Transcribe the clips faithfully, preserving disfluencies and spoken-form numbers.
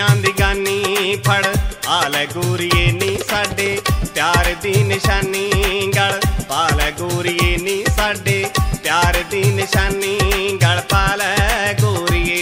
मापियां दी गानी फड़ आल गोरीए नी साडे प्यार दी निशानी गल पाल गोरीए नी साडे प्यार दी निशानी गल पाल गोरीए।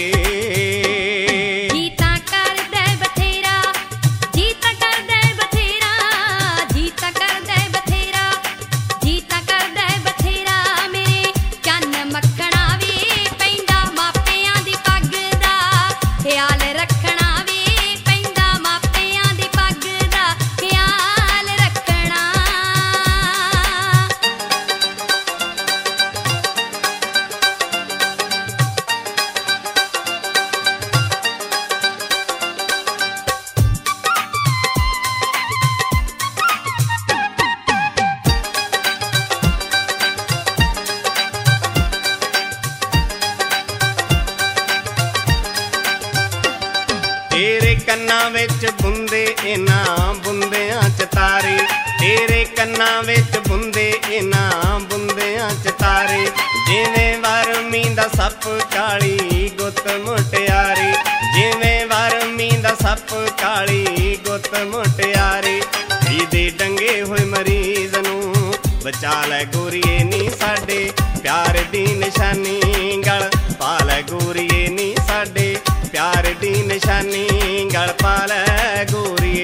तेरे कन्ना विच बुंदे इन्हां बुंदियां च तारे तेरे कन्ना विच बुंदे इन्हां बुंदियां च तारे जिवें वरमी दा सप काली गुत मुटियारी जिवें वरमी दा सप काली गुत मुटियारी दे डंगे होए मरीज नूं बचा लै गोरीए नी साडे प्यार दी निशानी गल पाल गोरीए नी साडे प्यार दी निशानी गल पाल गोरीए।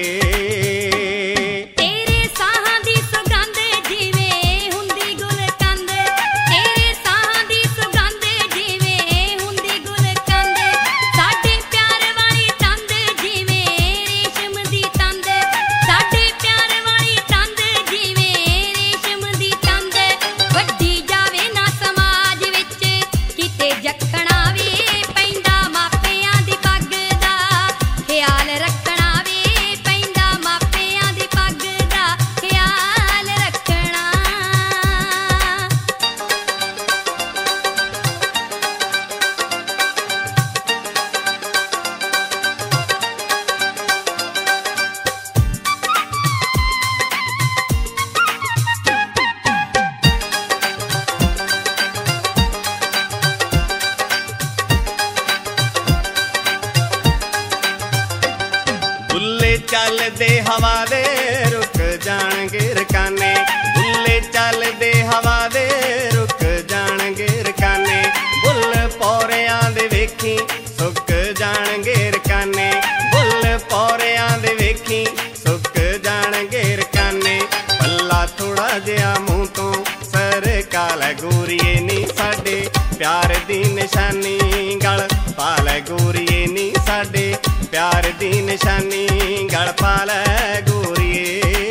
चल दे हवा दे रुक जाणगे रकाने बुल्ले चल दे हवा दे रुक जाणगे रकाने बुल पौरियां दे वेखी सुक जाणगे रकाने बुल पौरियां दे वेखी सुक जाणगे रकाने पल्ला थोड़ा जिहा मूंह तो सर काल गोरीए नी साडे प्यार दी निशानी गल पाल गोरीए नी साडे प्यार दी निशानी गल पाल गोरीए।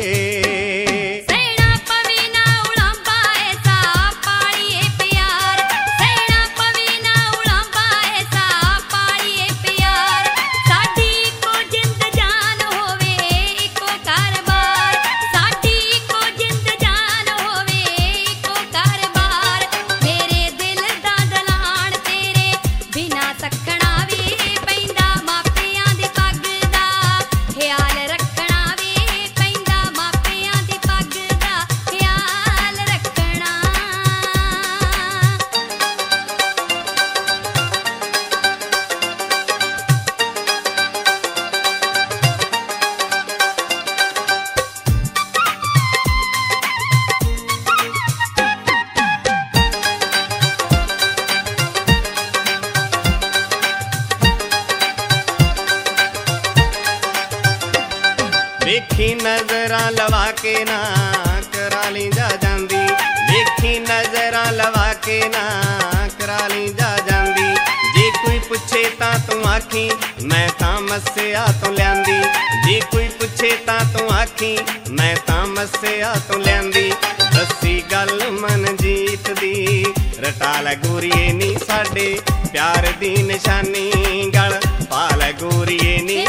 देखी नजरां लवा के ना कराली जा जांदी देखी नजरां लवा के ना कराली जा जांदी जे कोई पुछे तां तू आखी मैं तां मस्सिया तो लियांदी जे कोई पुछे तां तू आखी मैं तां मस्सिया तो लियांदी दसी गल मनजीत दी रटाल गोरीए नी साडे प्यार दी निशानी गल पाल गोरीए नी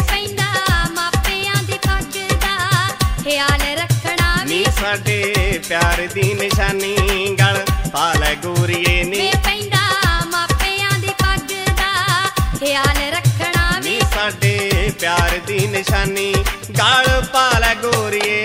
ख्याल रखना नी साडे प्यार दी निशानी गल पाल गोरीए नी पैंदा मापियां दी पग दा ख्याल रखना नी साडे प्यार दी निशानी गल पाल गोरीए।